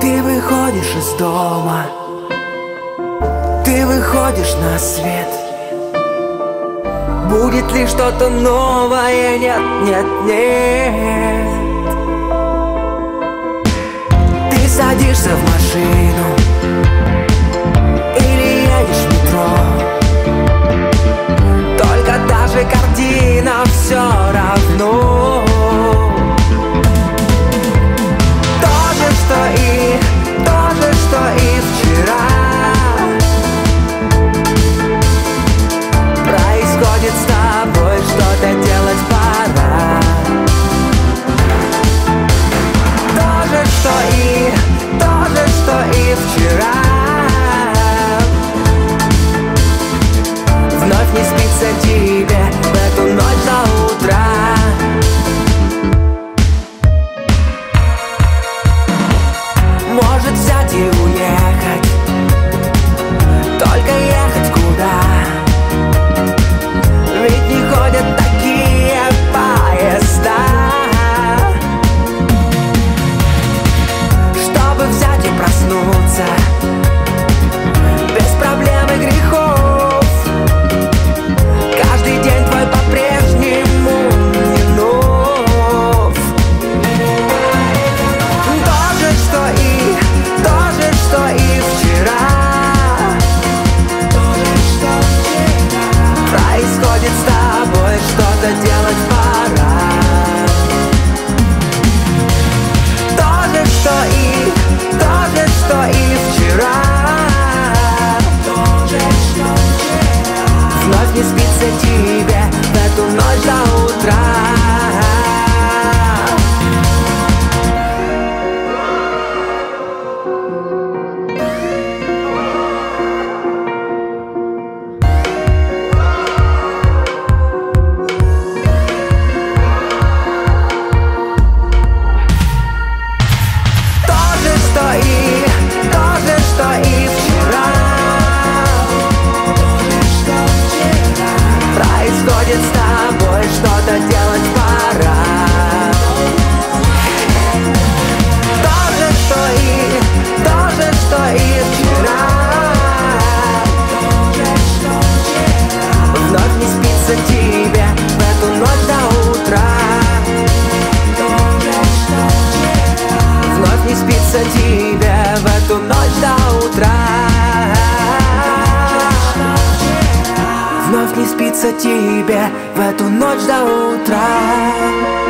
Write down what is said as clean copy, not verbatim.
Ты выходишь из дома, ты выходишь на свет. Будет ли что-то новое? Нет, нет, нет. Ты садишься в машину или едешь в метро, только та же картина все равно. То же, что и вчера. Происходит с тобой, что-то делать пора. То же, что и вчера. Вновь не спится тебе в эту ночь до утра. Может взять и уехать, только ехать куда? Ведь не ходят такие поезда. Чтобы взять и проснуться без проблем и грехов. Каждый день твой по-прежнему не нов. То же, что и вчера. Происходит с тобой, что-то делать пора. То же, что и вчера. Вновь не спится тебе в эту ночь до утра. Происходит с тобой, что-то делать пора. То же, что и вчера. Вновь не спится тебе в эту ночь до утра. Вновь не спится тебе в эту ночь до утра. Вновь не спится тебе в эту ночь до утра.